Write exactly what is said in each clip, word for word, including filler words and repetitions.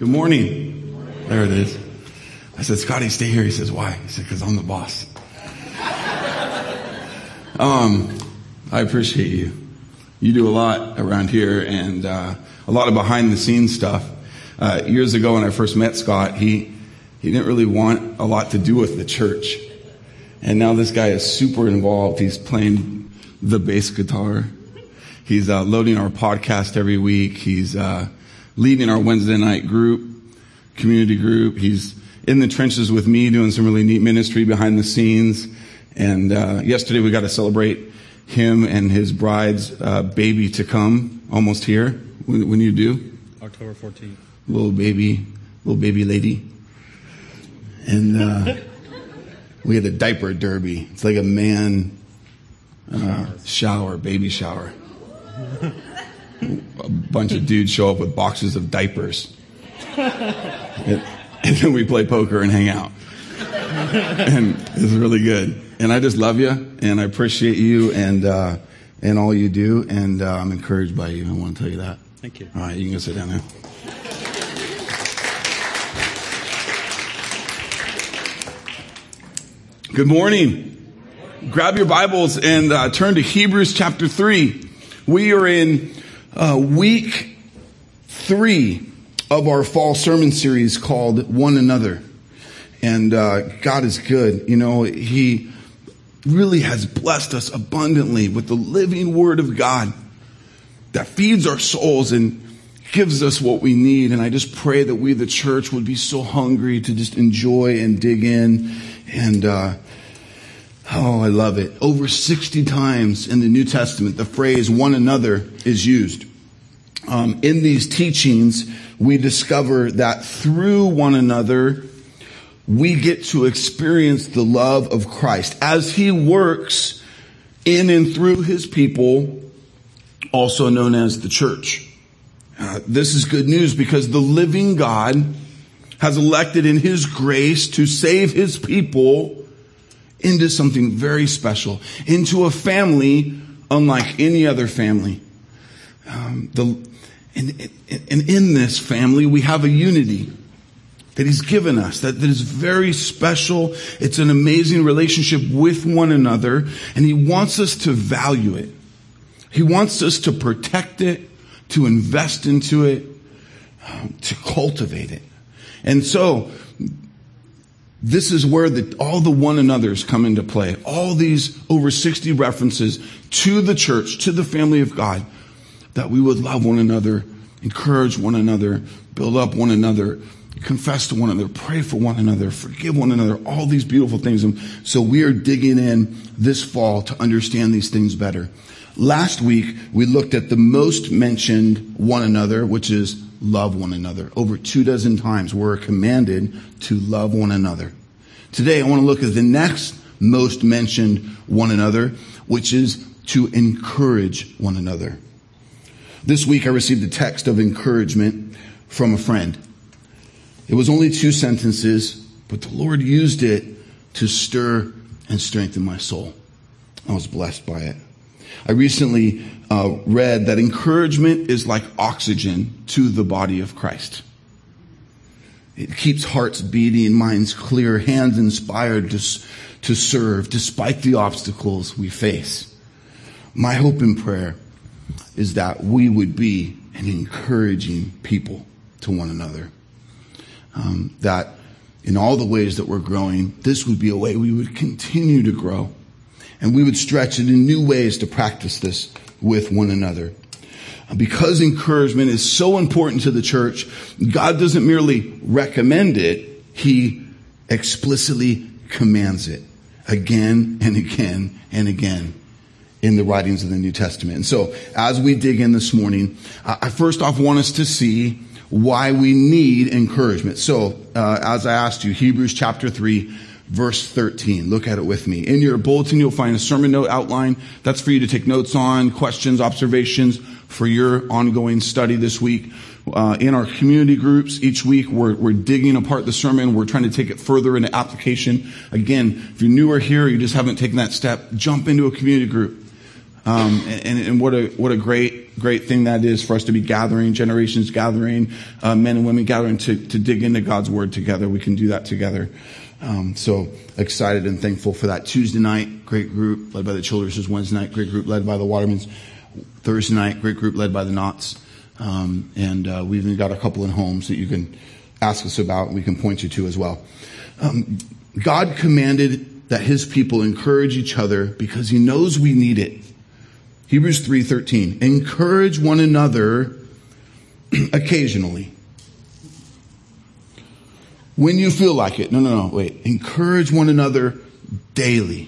Good morning. There it is. I said, Scotty, stay here. He says, why? He said, because I'm the boss. um, I appreciate you. You do a lot around here, and uh, a lot of behind the scenes stuff. Uh, years ago when I first met Scott, he, he didn't really want a lot to do with the church. And now this guy is super involved. He's playing the bass guitar. He's uh, loading our podcast every week. He's uh, leading our Wednesday night group, community group. He's in the trenches with me doing some really neat ministry behind the scenes. And uh, yesterday we got to celebrate him and his bride's uh, baby to come, almost here. When, when you do? October fourteenth. Little baby, little baby lady. And uh, we had a diaper derby. It's like a man uh, shower, baby shower. A bunch of dudes show up with boxes of diapers. And, and then we play poker and hang out. And it's really good. And I just love you, and I appreciate you and uh, and all you do, and uh, I'm encouraged by you. I want to tell you that. Thank you. All right, you can go sit down now. Good morning. Grab your Bibles and uh, turn to Hebrews chapter three. We are in uh, week three of our fall sermon series called One Another. And uh, God is good. You know, He really has blessed us abundantly with the living Word of God that feeds our souls and gives us what we need. And I just pray that we, the church, would be so hungry to just enjoy and dig in. And uh oh, I love it. Over sixty times in the New Testament, the phrase one another is used. Um, in these teachings, we discover that through one another, we get to experience the love of Christ as He works in and through His people, also known as the church. Uh, this is good news because the living God has elected in His grace to save His people into something very special, into a family unlike any other family. Um, the, and, and in this family, we have a unity that He's given us that, that is very special. It's an amazing relationship with one another, and He wants us to value it. He wants us to protect it, to invest into it, um, to cultivate it. And so, this is where the, all the one another's come into play. All these over sixty references to the church, to the family of God, that we would love one another, encourage one another, build up one another, confess to one another, pray for one another, forgive one another, all these beautiful things. And so we are digging in this fall to understand these things better. Last week, we looked at the most mentioned one another, which is love one another. Over two dozen times we're commanded to love one another. Today I want to look at the next most mentioned one another, which is to encourage one another. This week I received a text of encouragement from a friend. It was only two sentences, but the Lord used it to stir and strengthen my soul. I was blessed by it. I recently uh, read that encouragement is like oxygen to the body of Christ. It keeps hearts beating, minds clear, hands inspired to, to serve despite the obstacles we face. My hope and prayer is that we would be an encouraging people to one another. Um, that in all the ways that we're growing, this would be a way we would continue to grow. And we would stretch it in new ways to practice this with one another. Because encouragement is so important to the church, God doesn't merely recommend it, He explicitly commands it again and again and again in the writings of the New Testament. And so, as we dig in this morning, I first off want us to see why we need encouragement. So, uh, as I asked you, Hebrews chapter three, verse thirteen. Look at it with me. In your bulletin, you'll find a sermon note outline. That's for you to take notes on, questions, observations for your ongoing study this week. Uh, in our community groups, each week we're, we're digging apart the sermon. We're trying to take it further into application. Again, if you're newer here, you just haven't taken that step, jump into a community group. Um, and, and what a what a great great thing that is for us to be gathering, generations gathering, uh, men and women gathering to to dig into God's word together. We can do that together. Um, so excited and thankful for that. Tuesday night, great group led by the Childress. Wednesday night, great group led by the Watermans. Thursday night, great group led by the Knotts. Um, and uh, we've even got a couple in homes that you can ask us about and we can point you to as well. Um, God commanded that his people encourage each other because he knows we need it. Hebrews three thirteen. Encourage one another occasionally. When you feel like it. No, no, no, wait. Encourage one another daily.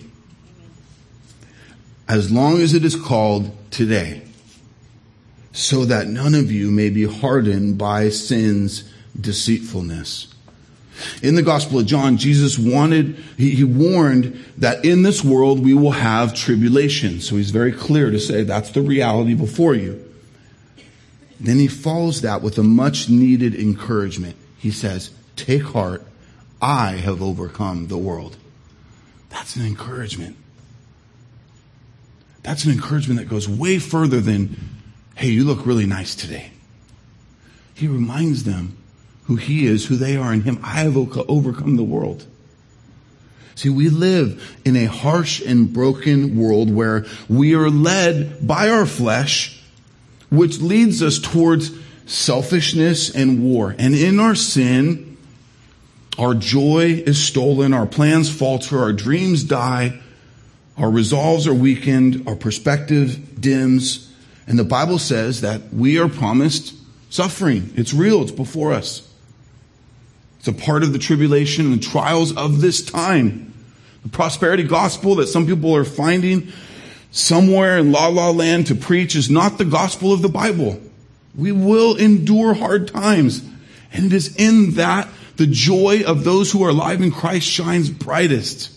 As long as it is called today. So that none of you may be hardened by sin's deceitfulness. In the Gospel of John, Jesus wanted, he, he warned that in this world we will have tribulation. So he's very clear to say that's the reality before you. Then he follows that with a much needed encouragement. He says, take heart, I have overcome the world. That's an encouragement. That's an encouragement that goes way further than, hey, you look really nice today. He reminds them who he is, who they are in him. I have overcome the world. See, we live in a harsh and broken world where we are led by our flesh, which leads us towards selfishness and war. And in our sin, our joy is stolen, our plans falter, our dreams die, our resolves are weakened, our perspective dims. And the Bible says that we are promised suffering. It's real. It's before us. It's a part of the tribulation and the trials of this time. The prosperity gospel that some people are finding somewhere in la la land to preach is not the gospel of the Bible. We will endure hard times. And it is in that the joy of those who are alive in Christ shines brightest.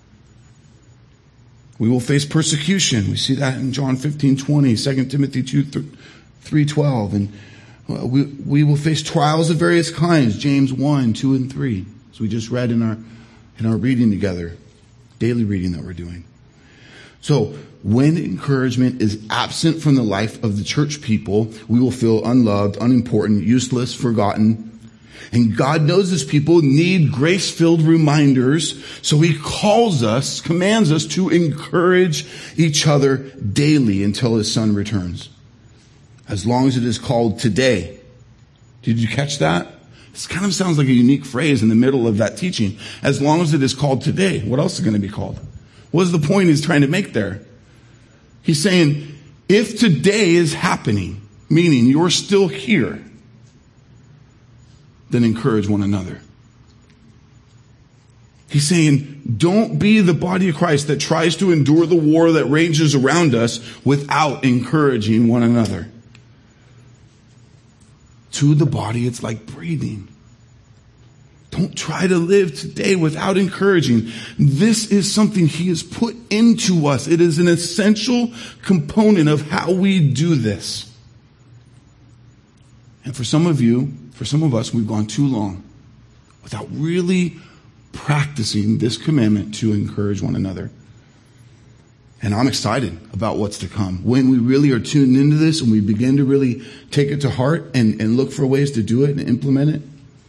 We will face persecution. We see that in John fifteen twenty, Second Timothy two three twelve, and we we will face trials of various kinds. James one, two, and three, as we just read in our in our reading together, daily reading that we're doing. So when encouragement is absent from the life of the church people, we will feel unloved, unimportant, useless, forgotten. And God knows his people need grace-filled reminders, so he calls us, commands us to encourage each other daily until his son returns. As long as it is called today. Did you catch that? This kind of sounds like a unique phrase in the middle of that teaching. As long as it is called today. What else is going to be called? What is the point he's trying to make there? He's saying, if today is happening, meaning you're still here, then encourage one another. He's saying, don't be the body of Christ that tries to endure the war that rages around us without encouraging one another. To the body, it's like breathing. Don't try to live today without encouraging. This is something he has put into us. It is an essential component of how we do this. And for some of you, for some of us, we've gone too long without really practicing this commandment to encourage one another. And I'm excited about what's to come. When we really are tuned into this and we begin to really take it to heart and, and look for ways to do it and implement it,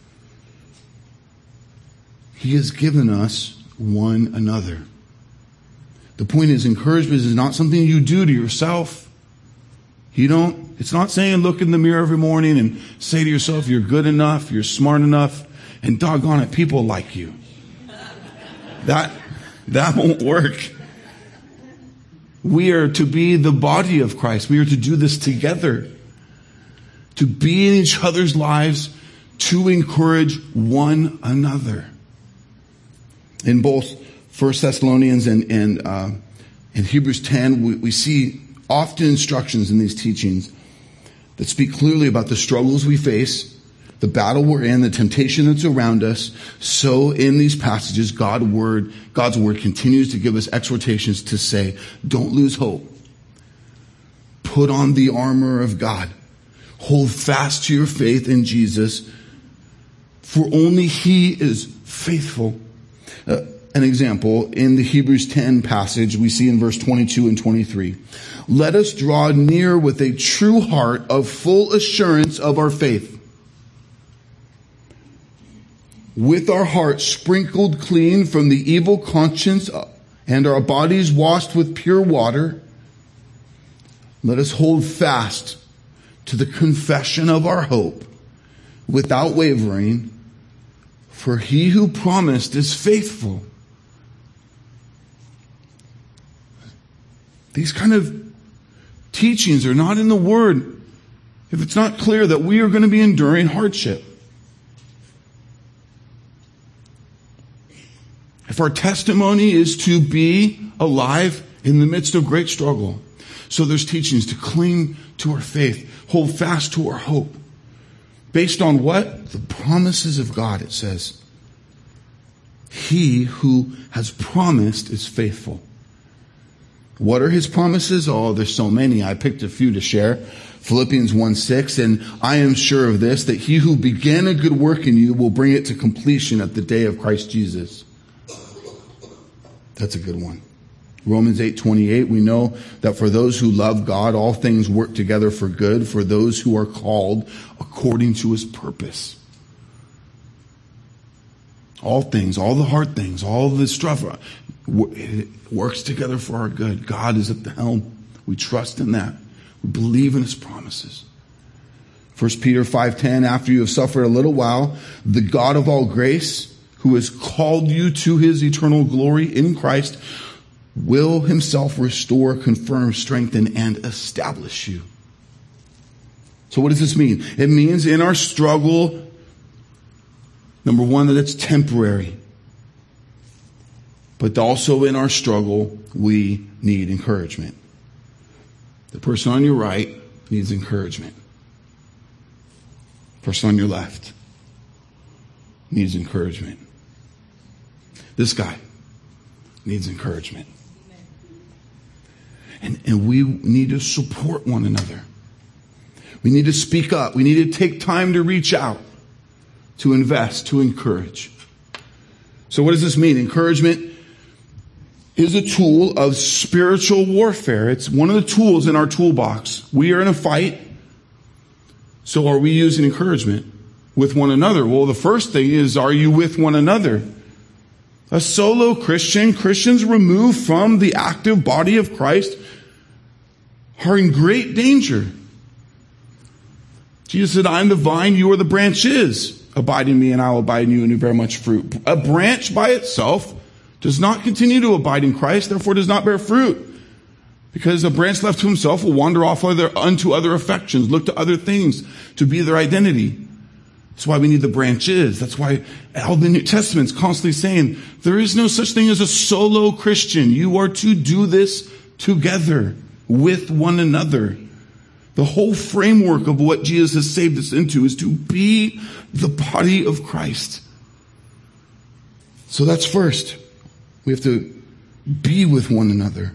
he has given us one another. The point is, encouragement is not something you do to yourself. You don't, it's not saying look in the mirror every morning and say to yourself, you're good enough, you're smart enough, and doggone it, people like you. That, that won't work. We are to be the body of Christ. We are to do this together. To be in each other's lives, to encourage one another. In both First Thessalonians and, and, uh, in Hebrews ten, we, we see often instructions in these teachings that speak clearly about the struggles we face, the battle we're in, the temptation that's around us. So in these passages, God word, God's word continues to give us exhortations to say, don't lose hope. Put on the armor of God. Hold fast to your faith in Jesus, for only he is faithful. Uh, an example in the Hebrews ten passage we see in verse twenty-two and twenty-three. Let us draw near with a true heart of full assurance of our faith, with our hearts sprinkled clean from the evil conscience and our bodies washed with pure water. Let us hold fast to the confession of our hope without wavering, for he who promised is faithful. These kind of teachings are not in the Word if it's not clear that we are going to be enduring hardship. If our testimony is to be alive in the midst of great struggle. So there's teachings to cling to our faith, hold fast to our hope. Based on what? The promises of God, it says. He who has promised is faithful. What are his promises? Oh, there's so many. I picked a few to share. Philippians one six, and I am sure of this, that he who began a good work in you will bring it to completion at the day of Christ Jesus. That's a good one. Romans eight twenty-eight, we know that for those who love God, all things work together for good, for those who are called according to his purpose. All things, all the hard things, all the stuff, it works together for our good. God is at the helm. We trust in that. We believe in his promises. First Peter five ten, after you have suffered a little while, the God of all grace, who has called you to his eternal glory in Christ, will himself restore, confirm, strengthen, and establish you. So what does this mean? It means in our struggle, number one, that it's temporary. But also in our struggle, we need encouragement. The person on your right needs encouragement. The person on your left needs encouragement. This guy needs encouragement. And, and we need to support one another. We need to speak up. We need to take time to reach out, to invest, to encourage. So what does this mean? Encouragement is a tool of spiritual warfare. It's one of the tools in our toolbox. We are in a fight. So are we using encouragement with one another? Well, the first thing is, are you with one another? A solo Christian, Christians removed from the active body of Christ, are in great danger. Jesus said, I am the vine, you are the branches. Abide in me and I will abide in you and you bear much fruit. A branch by itself does not continue to abide in Christ, therefore does not bear fruit. Because a branch left to himself will wander off other, unto other affections, look to other things to be their identity. That's why we need the branches. That's why all the New Testament's constantly saying, there is no such thing as a solo Christian. You are to do this together with one another. The whole framework of what Jesus has saved us into is to be the body of Christ. So that's first. We have to be with one another.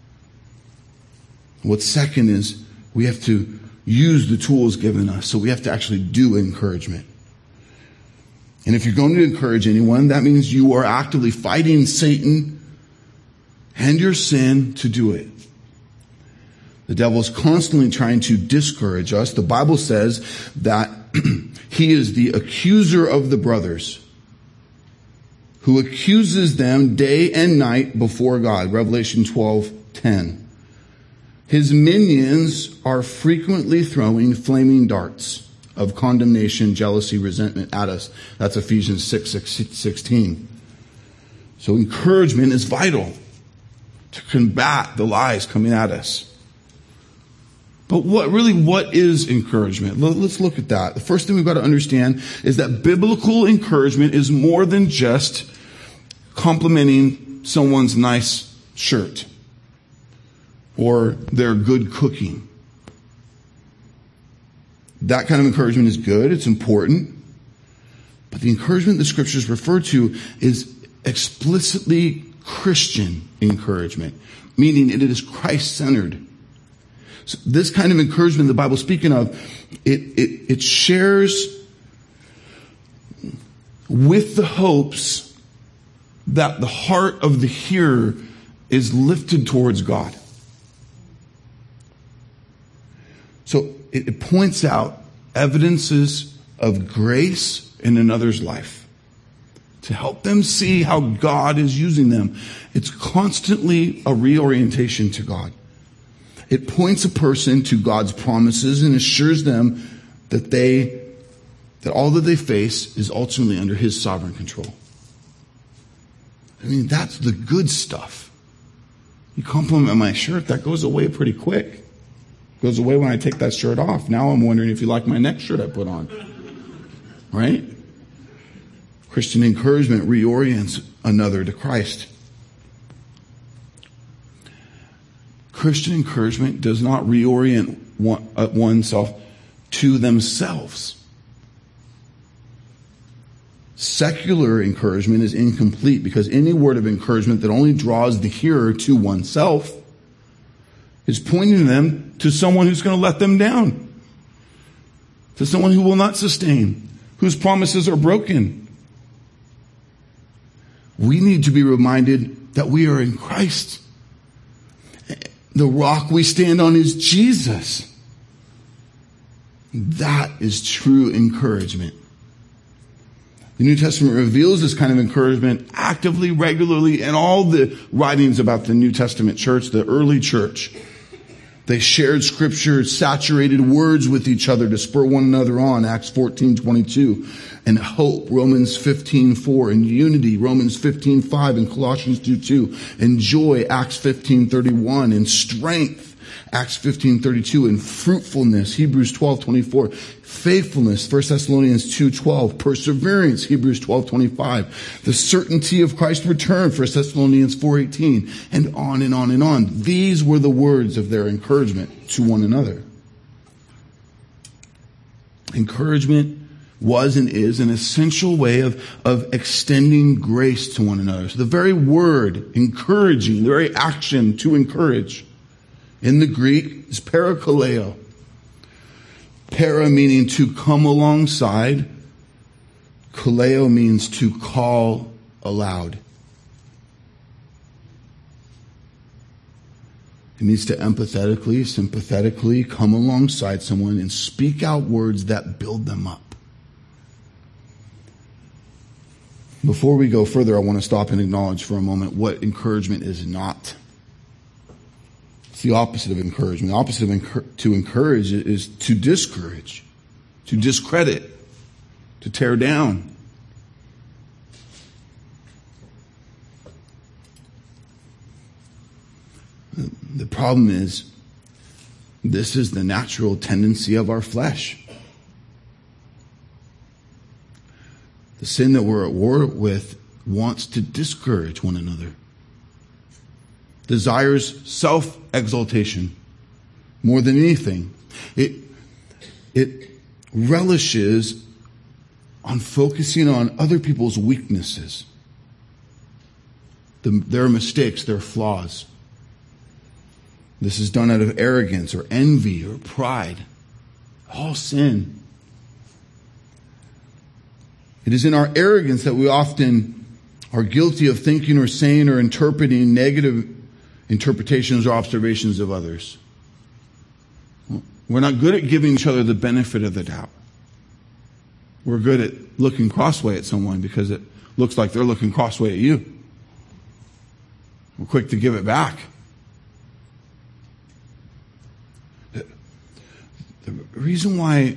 What's second is we have to use the tools given us. So we have to actually do encouragement. And if you're going to encourage anyone, that means you are actively fighting Satan and your sin to do it. The devil is constantly trying to discourage us. The Bible says that he is the accuser of the brothers, who accuses them day and night before God. Revelation twelve ten. His minions are frequently throwing flaming darts of condemnation, jealousy, resentment at us. That's Ephesians six sixteen. So encouragement is vital to combat the lies coming at us. But what really, what is encouragement? Let's look at that. The first thing we've got to understand is that biblical encouragement is more than just complimenting someone's nice shirt or their good cooking. That kind of encouragement is good. It's important. But the encouragement the scriptures refer to is explicitly Christian encouragement, meaning it is Christ-centered. So this kind of encouragement the Bible's speaking of, it, it, it shares with the hopes that the heart of the hearer is lifted towards God. So it, it points out evidences of grace in another's life to help them see how God is using them. It's constantly a reorientation to God. It points a person to God's promises and assures them that they, that all that they face is ultimately under His sovereign control. I mean, that's the good stuff. You compliment my shirt, that goes away pretty quick. Goes away when I take that shirt off. Now I'm wondering if you like my next shirt I put on. Right? Christian encouragement reorients another to Christ. Christian encouragement does not reorient one, uh, oneself to themselves. Secular encouragement is incomplete because any word of encouragement that only draws the hearer to oneself is pointing them to someone who's going to let them down, to someone who will not sustain, whose promises are broken. We need to be reminded that we are in Christ. The rock we stand on is Jesus. That is true encouragement. The New Testament reveals this kind of encouragement actively, regularly, in all the writings about the New Testament church, the early church. They shared scripture, saturated words with each other to spur one another on, Acts fourteen twenty-two, and hope, Romans fifteen four, and unity, Romans fifteen five, and Colossians two two, and joy, Acts fifteen thirty-one, and strength, Acts fifteen thirty-two, and fruitfulness, Hebrews twelve twenty-four, faithfulness, First Thessalonians two twelve, perseverance, Hebrews twelve twenty-five, the certainty of Christ's return, First Thessalonians four eighteen, and on and on and on. These were the words of their encouragement to one another. Encouragement was and is an essential way of, of extending grace to one another. So the very word, encouraging, the very action to encourage, in the Greek is parakaleo. Para meaning to come alongside. Kaleo means to call aloud. It means to empathetically, sympathetically come alongside someone and speak out words that build them up. Before we go further, I want to stop and acknowledge for a moment what encouragement is not. It's the opposite of encouragement. The opposite of encour- to encourage is to discourage, to discredit, to tear down. The problem is, this is the natural tendency of our flesh. The sin that we're at war with wants to discourage one another. Desires self-exaltation more than anything. It, it relishes on focusing on other people's weaknesses, the, their mistakes, their flaws. This is done out of arrogance or envy or pride. All sin. It is in our arrogance that we often are guilty of thinking or saying or interpreting negative interpretations or observations of others. We're not good at giving each other the benefit of the doubt. We're good at looking crossway at someone because it looks like they're looking crossway at you. We're quick to give it back. The reason why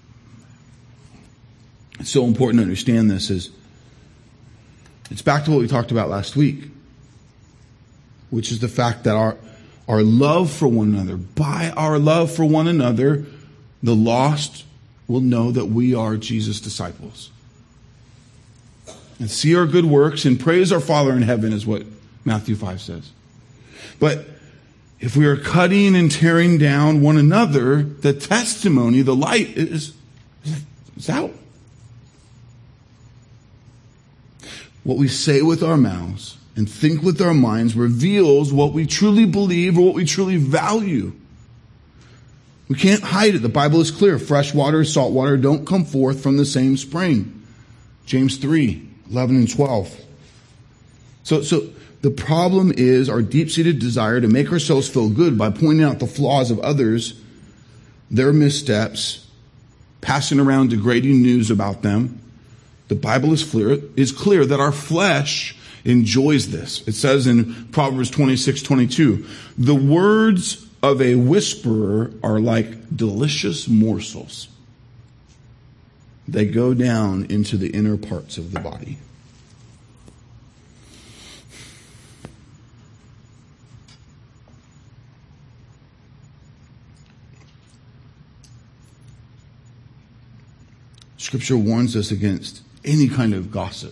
it's so important to understand this is it's back to what we talked about last week, which is the fact that our, our love for one another, by our love for one another, the lost will know that we are Jesus' disciples. And see our good works and praise our Father in heaven is what Matthew five says. But if we are cutting and tearing down one another, the testimony, the light is, is out. What we say with our mouths and think with our minds reveals what we truly believe or what we truly value. We can't hide it. The Bible is clear. Fresh water, salt water don't come forth from the same spring. James three, eleven and twelve. So, so the problem is our deep-seated desire to make ourselves feel good by pointing out the flaws of others, their missteps, passing around degrading news about them. The Bible is clear, is clear that our flesh enjoys this. It says in Proverbs twenty-six twenty-two, the words of a whisperer are like delicious morsels. They go down into the inner parts of the body. Scripture warns us against any kind of gossip.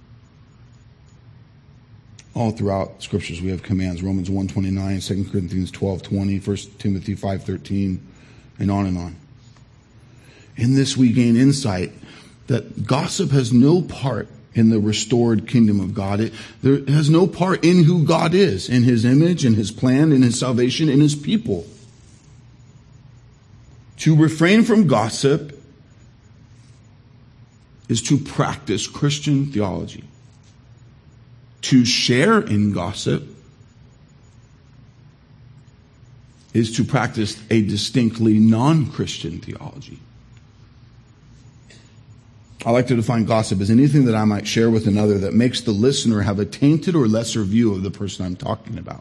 All throughout Scriptures we have commands. Romans one twenty-nine, Second Corinthians twelve twenty, First Timothy five thirteen, and on and on. In this we gain insight that gossip has no part in the restored kingdom of God. It, there, it has no part in who God is, in His image, in His plan, in His salvation, in His people. To refrain from gossip is to practice Christian theology. To share in gossip is to practice a distinctly non-Christian theology. I like to define gossip as anything that I might share with another that makes the listener have a tainted or lesser view of the person I'm talking about.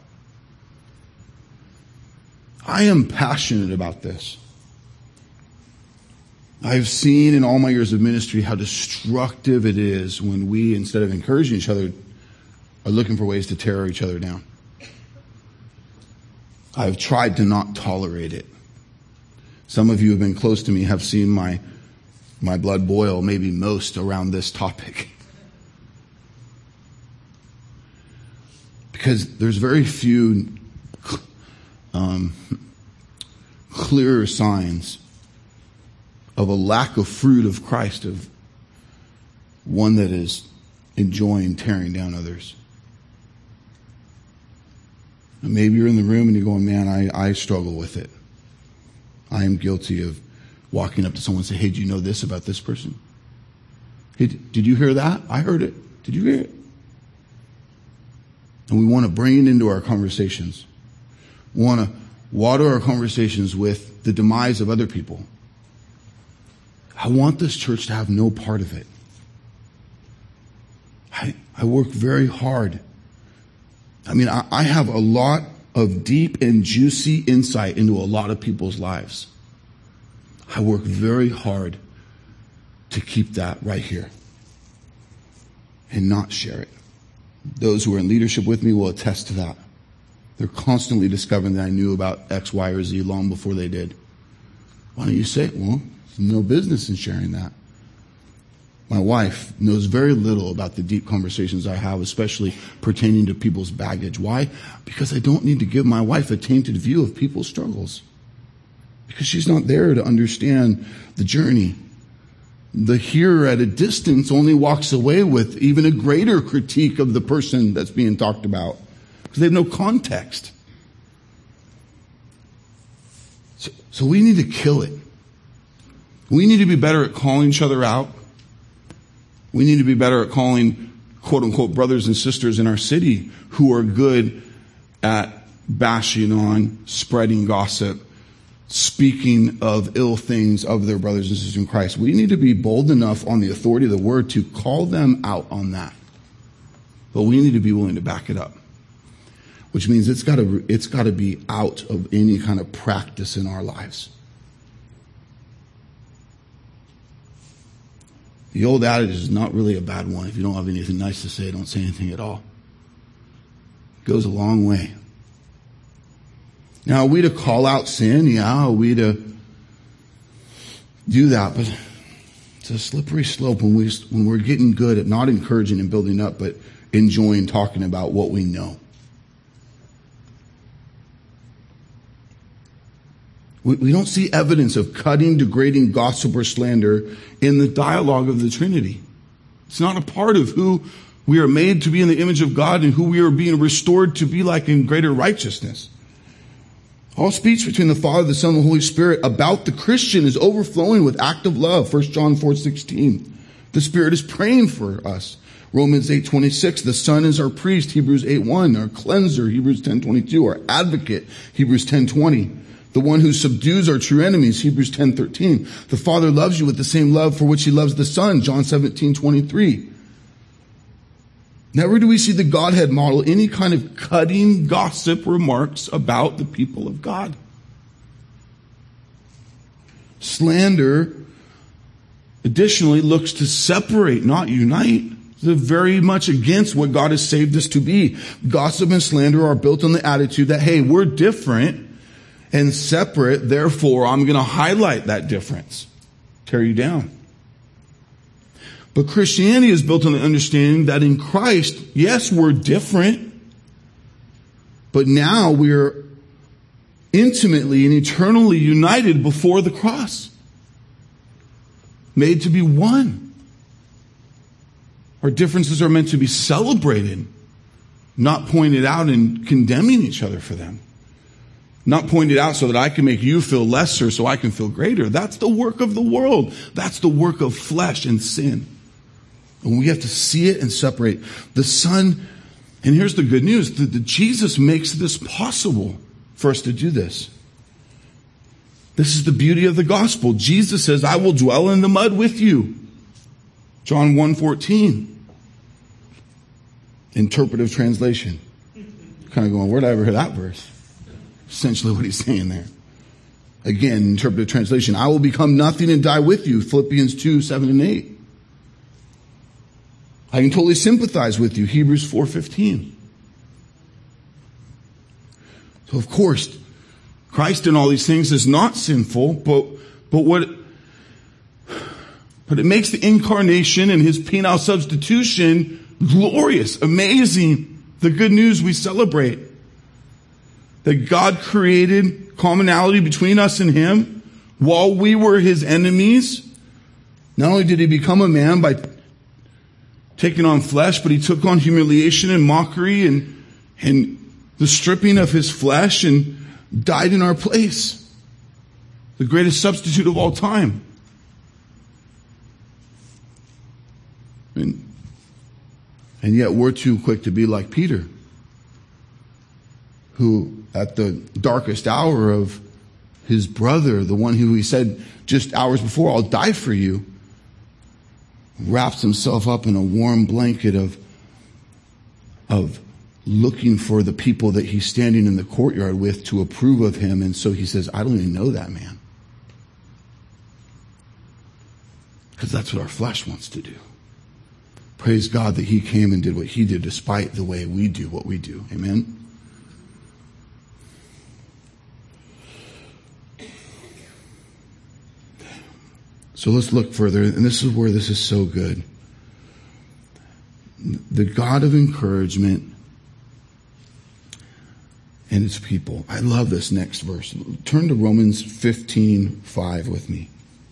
I am passionate about this. I've seen in all my years of ministry how destructive it is when we, instead of encouraging each other, are looking for ways to tear each other down. I've tried to not tolerate it. Some of you who have been close to me have seen my, my blood boil, maybe most, around this topic. Because there's very few um, clearer signs of a lack of fruit of Christ, of one that is enjoying tearing down others. And maybe you're in the room and you're going, man, I, I struggle with it. I am guilty of walking up to someone and say, hey, do you know this about this person? Hey, did you hear that? I heard it. Did you hear it? And we want to bring it into our conversations. We want to water our conversations with the demise of other people. I want this church to have no part of it. I, I work very hard. I mean, I, I have a lot of deep and juicy insight into a lot of people's lives. I work very hard to keep that right here and not share it. Those who are in leadership with me will attest to that. They're constantly discovering that I knew about X, Y, or Z long before they did. Why don't you say it? Well, no business in sharing that. My wife knows very little about the deep conversations I have, especially pertaining to people's baggage. Why? Because I don't need to give my wife a tainted view of people's struggles. Because she's not there to understand the journey. The hearer at a distance only walks away with even a greater critique of the person that's being talked about. Because they have no context. So, so we need to kill it. We need to be better at calling each other out. We need to be better at calling, quote unquote, brothers and sisters in our city who are good at bashing on, spreading gossip, speaking of ill things of their brothers and sisters in Christ. We need to be bold enough on the authority of the word to call them out on that. But we need to be willing to back it up. Which means it's gotta, it's gotta be out of any kind of practice in our lives. The old adage is not really a bad one. If you don't have anything nice to say, don't say anything at all. It goes a long way. Now, are we to call out sin? Yeah, are we to do that? But it's a slippery slope when, we, when we're getting good at not encouraging and building up, but enjoying talking about what we know. We, we don't see evidence of cutting, degrading gossip or slander in the dialogue of the Trinity. It's not a part of who we are made to be in the image of God and who we are being restored to be like in greater righteousness. All speech between the Father, the Son, and the Holy Spirit about the Christian is overflowing with active love. First John four sixteen. The Spirit is praying for us. Romans eight twenty-six, the Son is our priest, Hebrews eight one, our cleanser, Hebrews ten twenty-two, our advocate, Hebrews ten twenty, the one who subdues our true enemies, Hebrews ten thirteen. The Father loves you with the same love for which he loves the Son, John seventeen twenty-three. Never do we see the Godhead model any kind of cutting gossip remarks about the people of God. Slander, additionally, looks to separate, not unite. They're very much against what God has saved us to be. Gossip and slander are built on the attitude that, hey, we're different and separate, therefore I'm going to highlight that difference, tear you down. But Christianity is built on the understanding that in Christ, yes, we're different, but now we're intimately and eternally united before the cross, made to be one. Our differences are meant to be celebrated, not pointed out and condemning each other for them. Not pointed out so that I can make you feel lesser so I can feel greater. That's the work of the world. That's the work of flesh and sin. And we have to see it and separate. The Son, and here's the good news, that the Jesus makes this possible for us to do this. This is the beauty of the gospel. Jesus says, I will dwell in the mud with you. John one fourteen. Interpretive translation. Kind of going, where did I ever hear that verse? Essentially what he's saying there. Again, interpretive translation. I will become nothing and die with you. Philippians two, seven and eight. I can totally sympathize with you. Hebrews four fifteen. So of course, Christ in all these things is not sinful, but, but what, but it makes the incarnation and his penal substitution glorious, amazing. The good news we celebrate. That God created commonality between us and him while we were his enemies. Not only did he become a man by taking on flesh, but he took on humiliation and mockery and, and the stripping of his flesh and died in our place. The greatest substitute of all time. And, and yet we're too quick to be like Peter, who at the darkest hour of his brother, the one who he said just hours before, I'll die for you, wraps himself up in a warm blanket of, of looking for the people that he's standing in the courtyard with to approve of him. And so he says, I don't even know that man. Because that's what our flesh wants to do. Praise God that he came and did what he did despite the way we do what we do. Amen. So let's look further, and this is where this is so good. The God of encouragement and his people. I love this next verse. Turn to Romans fifteen five with me.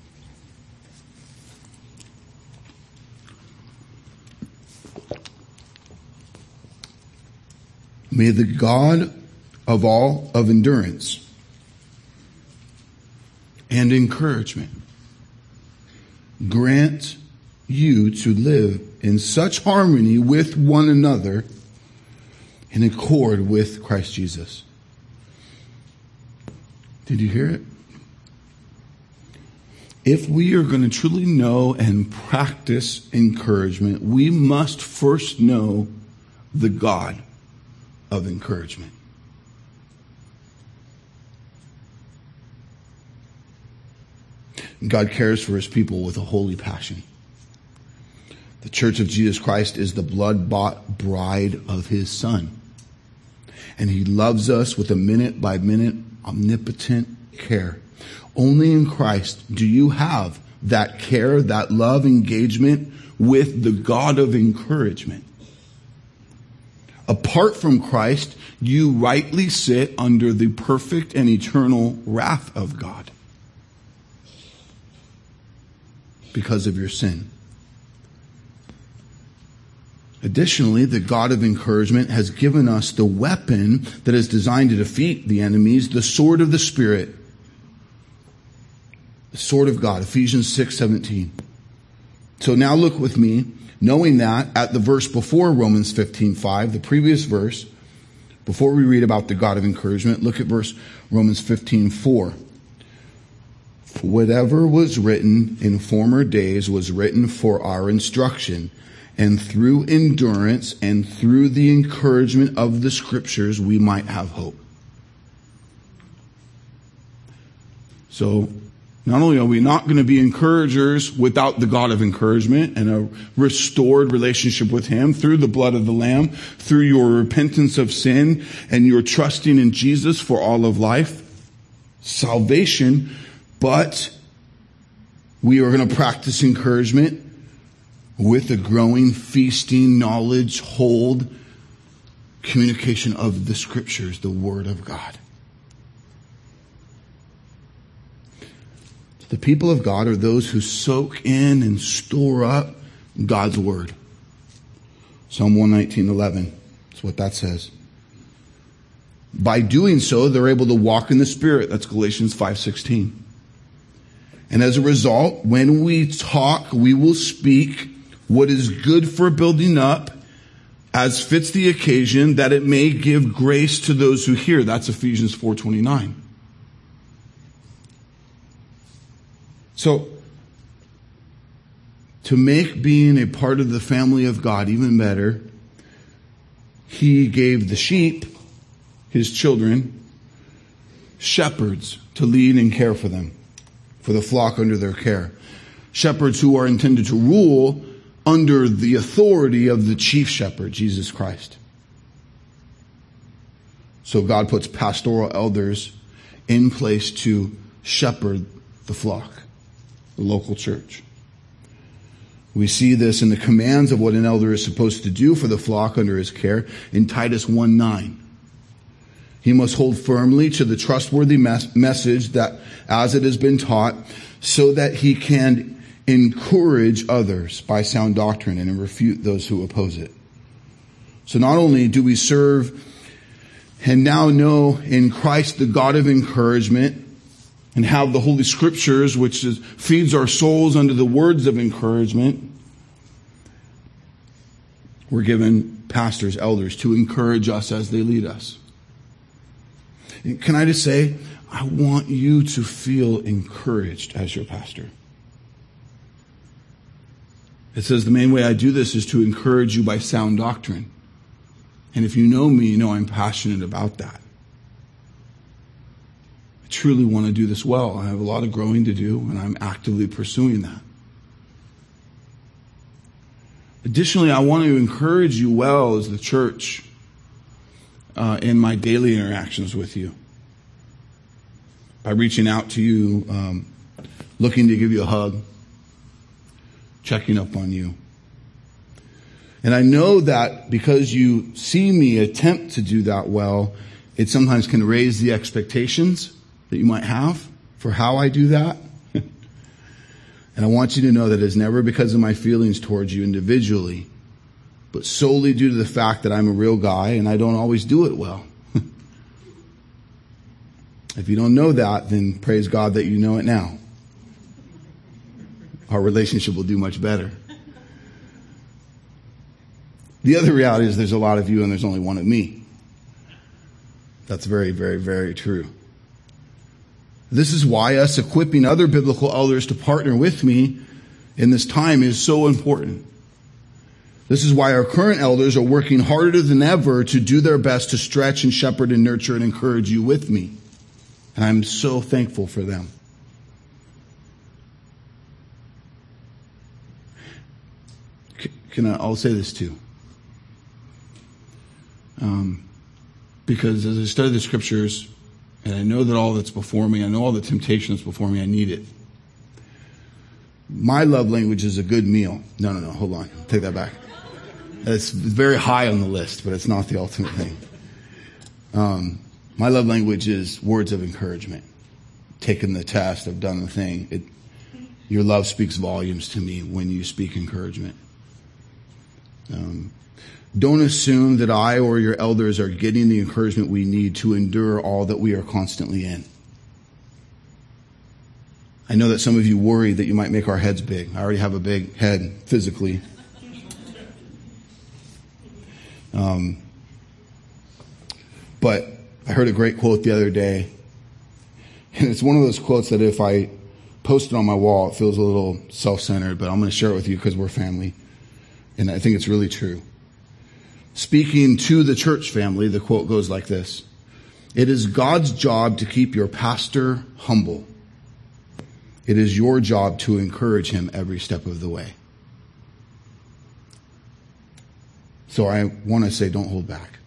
May the God of all of endurance and encouragement grant you to live in such harmony with one another in accord with Christ Jesus. Did you hear it? If we are going to truly know and practice encouragement, we must first know the God of encouragement. God cares for his people with a holy passion. The Church of Jesus Christ is the blood-bought bride of his Son. And he loves us with a minute-by-minute omnipotent care. Only in Christ do you have that care, that love engagement with the God of encouragement. Apart from Christ, you rightly sit under the perfect and eternal wrath of God because of your sin. Additionally, the God of encouragement has given us the weapon that is designed to defeat the enemies, the sword of the Spirit, the sword of God, Ephesians six seventeen. So now look with me, knowing that at the verse before Romans fifteen five, the previous verse, before we read about the God of encouragement, look at verse Romans fifteen four. Whatever was written in former days was written for our instruction, and through endurance and through the encouragement of the scriptures we might have hope. So, not only are we not going to be encouragers without the God of encouragement and a restored relationship with Him through the blood of the Lamb, through your repentance of sin and your trusting in Jesus for all of life, salvation, but we are going to practice encouragement with a growing, feasting, knowledge, hold, communication of the scriptures, the Word of God. The people of God are those who soak in and store up God's Word. Psalm one nineteen eleven. That's what that says. By doing so, they're able to walk in the Spirit. That's Galatians five sixteen. And as a result, when we talk, we will speak what is good for building up as fits the occasion, that it may give grace to those who hear. That's Ephesians four twenty-nine. So, to make being a part of the family of God even better, He gave the sheep, His children, shepherds to lead and care for them, for the flock under their care. Shepherds who are intended to rule under the authority of the chief shepherd, Jesus Christ. So God puts pastoral elders in place to shepherd the flock, the local church. We see this in the commands of what an elder is supposed to do for the flock under his care in Titus one nine. He must hold firmly to the trustworthy mes- message that as it has been taught, so that he can encourage others by sound doctrine and refute those who oppose it. So not only do we serve and now know in Christ the God of encouragement, and have the Holy Scriptures, which is, feeds our souls under the words of encouragement, we're given pastors, elders, to encourage us as they lead us. And can I just say, I want you to feel encouraged as your pastor. It says the main way I do this is to encourage you by sound doctrine. And if you know me, you know I'm passionate about that. I truly want to do this well. I have a lot of growing to do, and I'm actively pursuing that. Additionally, I want to encourage you well as the church uh, in my daily interactions with you. By reaching out to you, um, looking to give you a hug, checking up on you. And I know that because you see me attempt to do that well, it sometimes can raise the expectations that you might have for how I do that. And I want you to know that it's never because of my feelings towards you individually, but solely due to the fact that I'm a real guy and I don't always do it well. If you don't know that, then praise God that you know it now. Our relationship will do much better. The other reality is there's a lot of you and there's only one of me. That's very, very, very true. This is why us equipping other biblical elders to partner with me in this time is so important. This is why our current elders are working harder than ever to do their best to stretch and shepherd and nurture and encourage you with me. And I'm so thankful for them. Can I, I'll say this too. Um, because as I study the scriptures, and I know that all that's before me, I know all the temptation that's before me, I need it. My love language is a good meal. No, no, no, hold on. Take that back. It's very high on the list, but it's not the ultimate thing. Um, my love language is words of encouragement. Taken the test, I've done the thing. It, your love speaks volumes to me when you speak encouragement. Um, Don't assume that I or your elders are getting the encouragement we need to endure all that we are constantly in. I know that some of you worry that you might make our heads big. I already have a big head physically. Um, but I heard a great quote the other day. And it's one of those quotes that if I post it on my wall, it feels a little self-centered, but I'm going to share it with you because we're family. And I think it's really true. Speaking to the church family, the quote goes like this. It is God's job to keep your pastor humble. It is your job to encourage him every step of the way. So I want to say, don't hold back.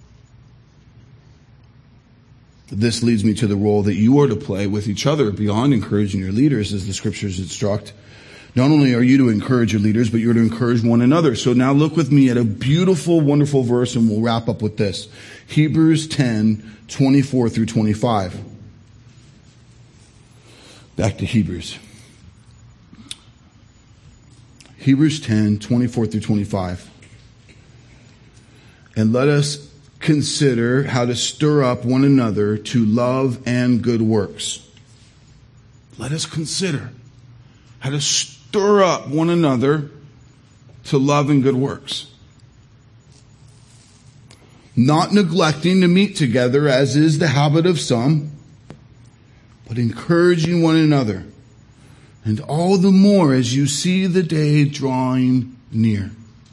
This leads me to the role that you are to play with each other beyond encouraging your leaders, as the scriptures instruct. Not only are you to encourage your leaders, but you're to encourage one another. So now look with me at a beautiful, wonderful verse, and we'll wrap up with this. Hebrews ten, twenty-four through twenty-five. Back to Hebrews. Hebrews ten, twenty-four through twenty-five. And let us consider how to stir up one another to love and good works. Let us consider how to stir up one another to love and good works. Not neglecting to meet together, as is the habit of some, but encouraging one another, and all the more as you see the day drawing near.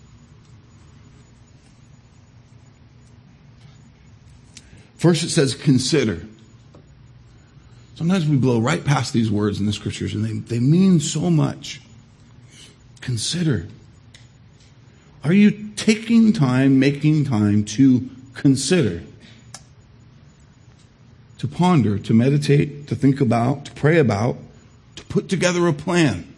First it says consider. Sometimes we blow right past these words in the scriptures, and they, they mean so much. Consider. Are you taking time, making time to consider? To ponder, to meditate, to think about, to pray about, to put together a plan.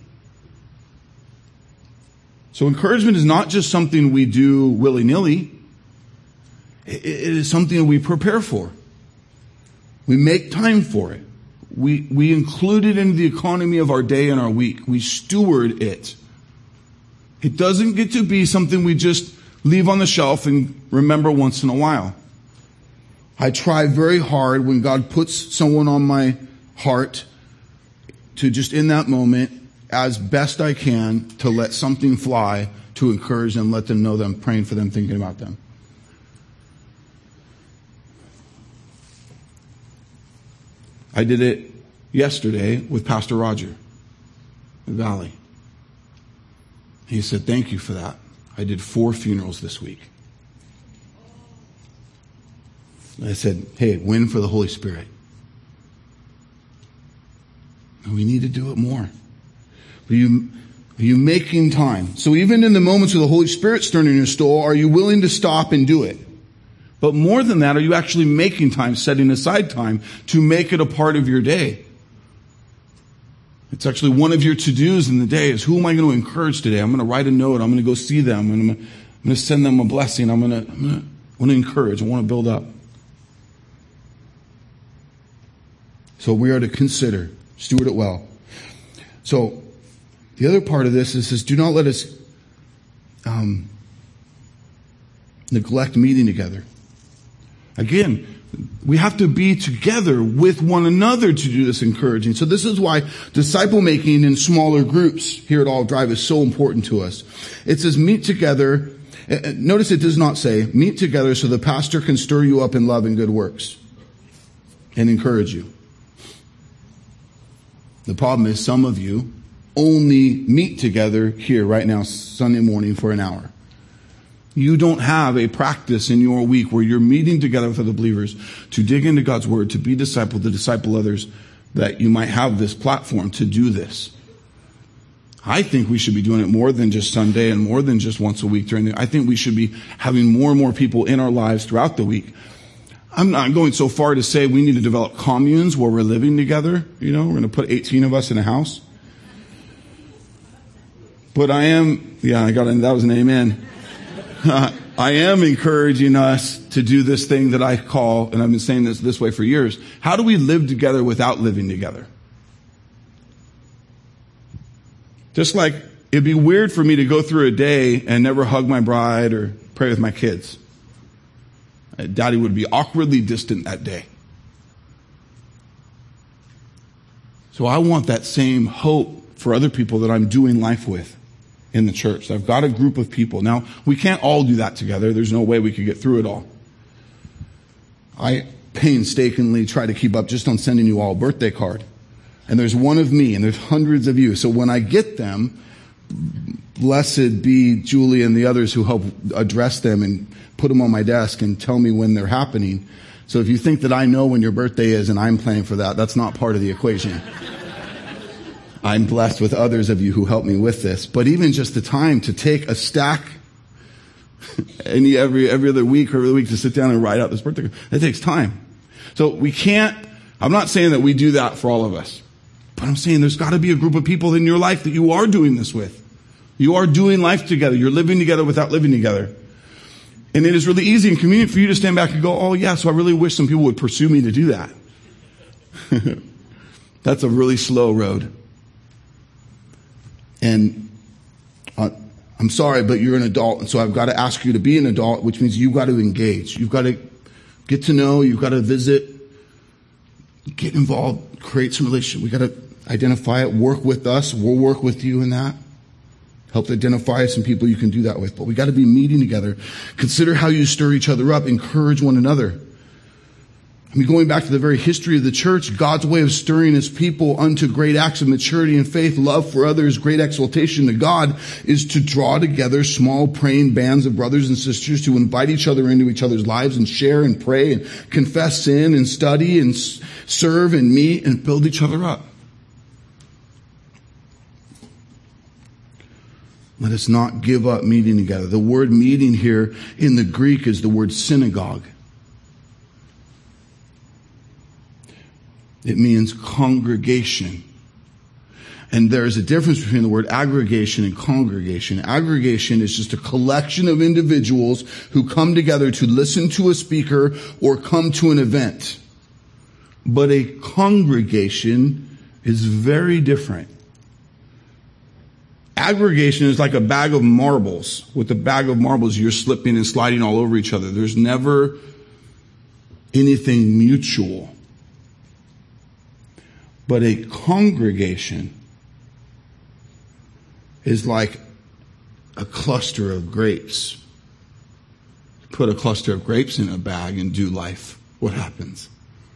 So encouragement is not just something we do willy-nilly. It is something that we prepare for. We make time for it. We, we include it in the economy of our day and our week. We steward it. It doesn't get to be something we just leave on the shelf and remember once in a while. I try very hard when God puts someone on my heart to just in that moment, as best I can, to let something fly, to encourage them, let them know that I'm praying for them, thinking about them. I did it yesterday with Pastor Roger in Valley. He said, thank you for that. I did four funerals this week. I said, hey, win for the Holy Spirit. And we need to do it more. Are you, are you making time? So even in the moments of the Holy Spirit stirring in your soul, are you willing to stop and do it? But more than that, are you actually making time, setting aside time to make it a part of your day? It's actually one of your to-dos in the day is, who am I going to encourage today? I'm going to write a note. I'm going to go see them. And I'm going to, I'm going to send them a blessing. I'm going to, I'm going to, I want to encourage. I want to build up. So we are to consider, steward it well. So the other part of this is, is do not let us um, neglect meeting together. Again, we have to be together with one another to do this encouraging. So this is why disciple making in smaller groups here at Olive Drive is so important to us. It says meet together. Notice it does not say meet together so the pastor can stir you up in love and good works and encourage you. The problem is some of you only meet together here right now Sunday morning for an hour. You don't have a practice in your week where you're meeting together with other believers to dig into God's word, to be discipled, to disciple others, that you might have this platform to do this. I think we should be doing it more than just Sunday and more than just once a week during the, I think we should be having more and more people in our lives throughout the week. I'm not going so far to say we need to develop communes where we're living together. You know, we're going to put eighteen of us in a house. But I am, yeah, I got it. That was an amen. Uh, I am encouraging us to do this thing that I call, and I've been saying this this way for years, how do we live together without living together? Just like it'd be weird for me to go through a day and never hug my bride or pray with my kids. Daddy would be awkwardly distant that day. So I want that same hope for other people that I'm doing life with in the church. I've got a group of people. Now, we can't all do that together. There's no way we could get through it all. I painstakingly try to keep up just on sending you all a birthday card. And there's one of me, and there's hundreds of you. So when I get them, blessed be Julie and the others who help address them and put them on my desk and tell me when they're happening. So if you think that I know when your birthday is and I'm planning for that, that's not part of the equation. I'm blessed with others of you who help me with this. But even just the time to take a stack any every every other week or every week to sit down and write out this birthday, that takes time. So we can't, I'm not saying that we do that for all of us. But I'm saying there's got to be a group of people in your life that you are doing this with. You are doing life together. You're living together without living together. And it is really easy and convenient for you to stand back and go, oh yeah, so I really wish some people would pursue me to do that. That's a really slow road. And uh, I'm sorry, but you're an adult, and so I've got to ask you to be an adult, which means you've got to engage. You've got to get to know, you've got to visit, get involved, create some relationship. We've got to identify it, work with us. We'll work with you in that. Help identify some people you can do that with. But we got to be meeting together. Consider how you stir each other up. Encourage one another. I mean, going back to the very history of the church, God's way of stirring his people unto great acts of maturity and faith, love for others, great exaltation to God, is to draw together small praying bands of brothers and sisters to invite each other into each other's lives and share and pray and confess sin and study and serve and meet and build each other up. Let us not give up meeting together. The word meeting here in the Greek is the word synagogue. It means congregation. And there is a difference between the word aggregation and congregation. Aggregation is just a collection of individuals who come together to listen to a speaker or come to an event. But a congregation is very different. Aggregation is like a bag of marbles. With a bag of marbles, you're slipping and sliding all over each other. There's never anything mutual. But a congregation is like a cluster of grapes. Put a cluster of grapes in a bag and do life. What happens?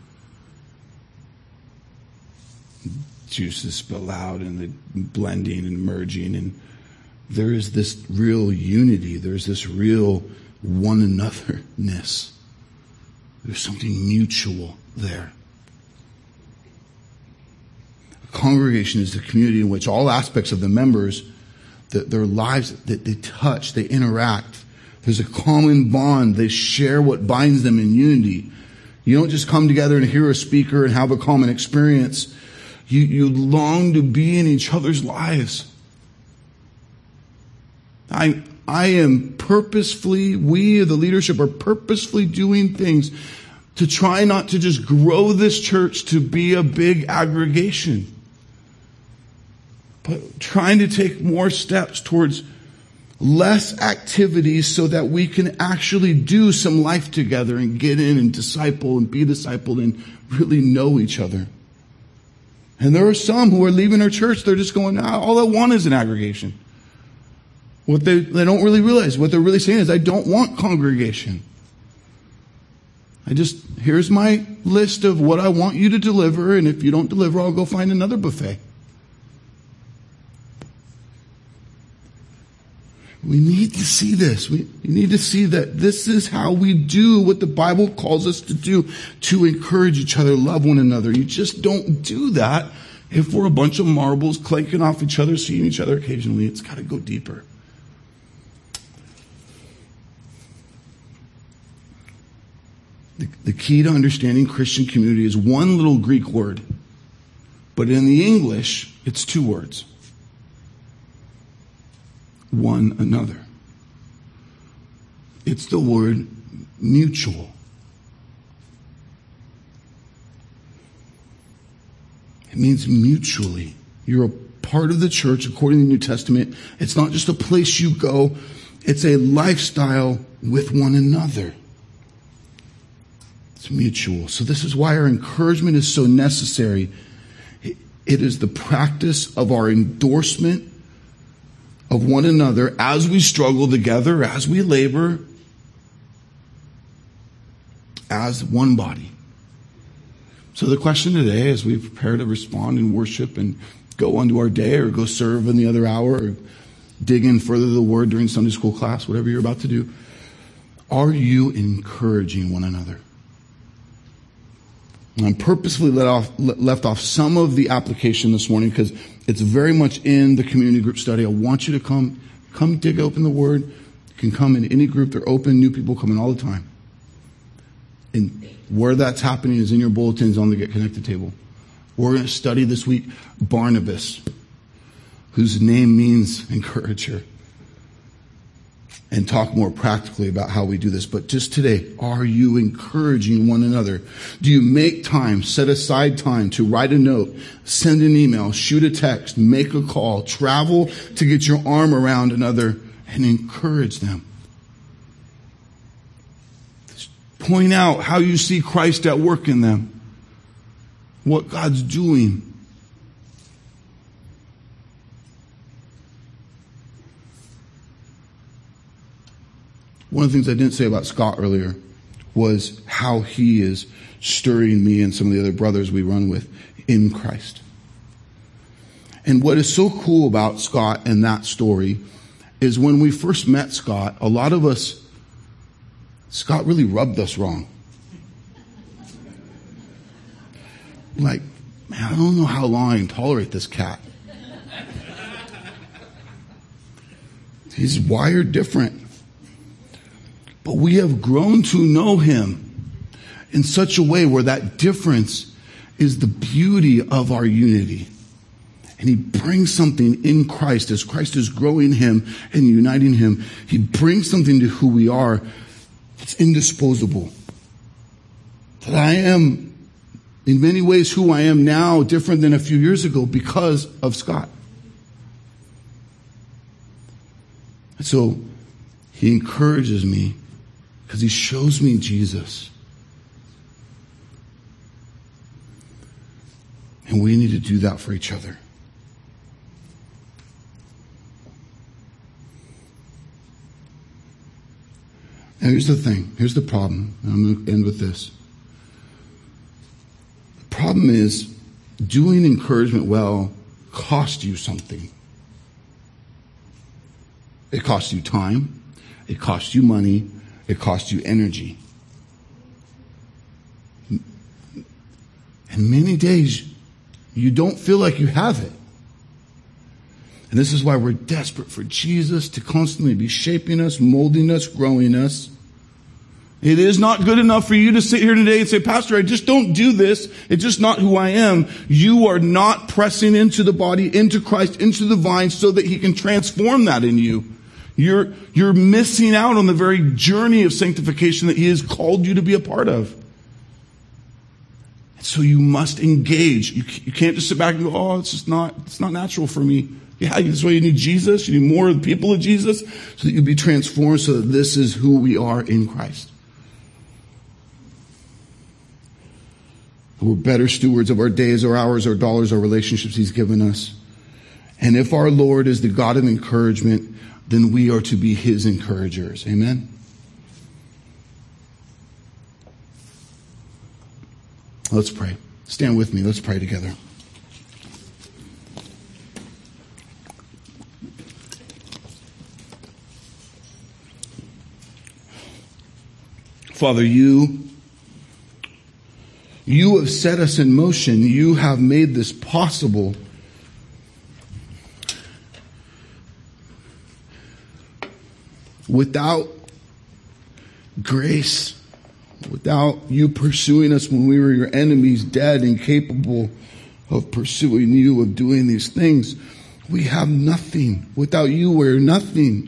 Juices spill out and the blending and merging, and there is this real unity. There's this real one anotherness. There's something mutual there. A congregation is the community in which all aspects of the members, that their lives, that they touch, they interact. There's a common bond. They share what binds them in unity. You don't just come together and hear a speaker and have a common experience. You, you long to be in each other's lives. I, I am purposefully, we, the leadership, are purposefully doing things to try not to just grow this church to be a big aggregation, but trying to take more steps towards less activities so that we can actually do some life together and get in and disciple and be discipled and really know each other. And there are some who are leaving our church. They're just going, ah, all I want is an aggregation. What they, they don't really realize, what they're really saying is, I don't want congregation. I just, here's my list of what I want you to deliver, and if you don't deliver, I'll go find another buffet. We need to see this. We, we need to see that this is how we do what the Bible calls us to do, to encourage each other, love one another. You just don't do that if we're a bunch of marbles clanking off each other, seeing each other occasionally. It's got to go deeper. The, the key to understanding Christian community is one little Greek word, but in the English, it's two words. One another. It's the word mutual. It means mutually. You're a part of the church according to the New Testament. It's not just a place you go. It's a lifestyle with one another. It's mutual. So this is why our encouragement is so necessary. It is the practice of our endorsement of one another as we struggle together, as we labor, as one body. So the question today, as we prepare to respond in worship and go on to our day or go serve in the other hour or dig in further the word during Sunday school class, whatever you're about to do, are you encouraging one another? And I'm purposefully let off, left off some of the application this morning because it's very much in the community group study. I want you to come, come dig open the word. You can come in any group. They're open. New people come in all the time. And where that's happening is in your bulletins on the Get Connected table. We're going to study this week Barnabas, whose name means encourager, and talk more practically about how we do this. But just today, are you encouraging one another? Do you make time, set aside time to write a note, send an email, shoot a text, make a call, travel to get your arm around another and encourage them? Point out how you see Christ at work in them, what God's doing. One of the things I didn't say about Scott earlier was how he is stirring me and some of the other brothers we run with in Christ. And what is so cool about Scott and that story is when we first met Scott, a lot of us, Scott really rubbed us wrong. Like, man, I don't know how long I can tolerate this cat. He's wired different. But we have grown to know him in such a way where that difference is the beauty of our unity. And he brings something in Christ as Christ is growing him and uniting him. He brings something to who we are. It's indisposable. That I am, in many ways, who I am now, different than a few years ago because of Scott. And so he encourages me because he shows me Jesus. And we need to do that for each other. Now here's the thing. Here's the problem. I'm going to end with this. The problem is doing encouragement well costs you something. It costs you time. It costs you money. It costs you energy. And many days you don't feel like you have it. And this is why we're desperate for Jesus to constantly be shaping us, molding us, growing us. It is not good enough for you to sit here today and say, Pastor, I just don't do this. It's just not who I am. You are not pressing into the body, into Christ, into the vine so that he can transform that in you. You're, you're missing out on the very journey of sanctification that he has called you to be a part of. So you must engage. You, you can't just sit back and go, oh, it's just not, it's not natural for me. Yeah, that's why you need Jesus. You need more of the people of Jesus so that you be transformed so that this is who we are in Christ. We're better stewards of our days, our hours, our dollars, our relationships he's given us. And if our Lord is the God of encouragement, then we are to be his encouragers. Amen? Let's pray. Stand with me. Let's pray together. Father, you, you have set us in motion. You have made this possible. Without grace, without you pursuing us when we were your enemies, dead, incapable of pursuing you, of doing these things, we have nothing. Without you, we're nothing.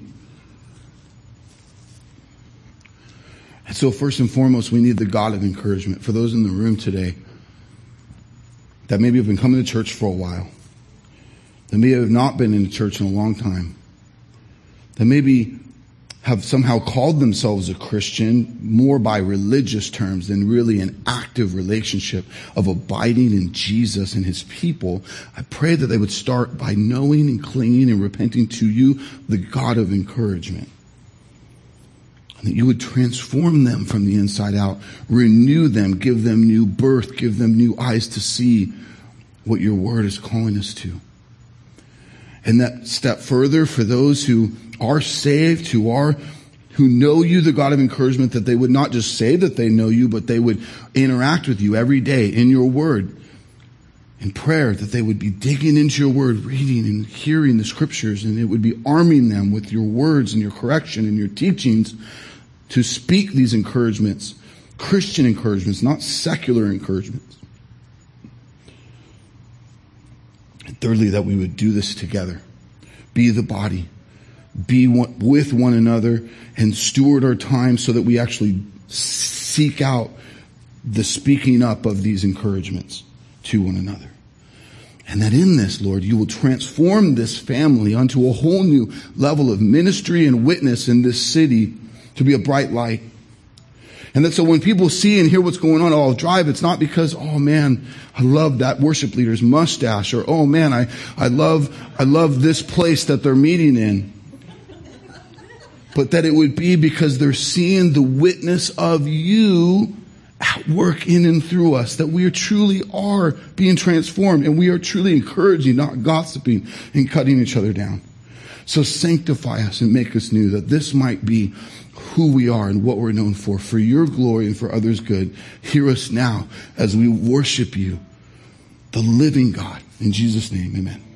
And so first and foremost, we need the God of encouragement. For those in the room today that maybe have been coming to church for a while, that maybe have not been in the church in a long time, that maybe have somehow called themselves a Christian more by religious terms than really an active relationship of abiding in Jesus and his people, I pray that they would start by knowing and clinging and repenting to you, the God of encouragement. And that you would transform them from the inside out, renew them, give them new birth, give them new eyes to see what your word is calling us to. And that step further, for those who are saved, who are, who know you, the God of encouragement, that they would not just say that they know you, but they would interact with you every day in your word, in prayer, that they would be digging into your word, reading and hearing the scriptures, and it would be arming them with your words and your correction and your teachings to speak these encouragements, Christian encouragements, not secular encouragements. And thirdly, that we would do this together. Be the body. Be one, with one another and steward our time so that we actually seek out the speaking up of these encouragements to one another. And that in this, Lord, you will transform this family onto a whole new level of ministry and witness in this city to be a bright light. And that so when people see and hear what's going on at Olive Drive, it's not because, oh man, I love that worship leader's mustache, or oh man, I, I love, I love this place that they're meeting in. But that it would be because they're seeing the witness of you at work in and through us, that we are truly are being transformed and we are truly encouraging, not gossiping and cutting each other down. So sanctify us and make us new, that this might be who we are and what we're known for, for your glory and for others' good. Hear us now as we worship you, the living God. In Jesus' name, amen.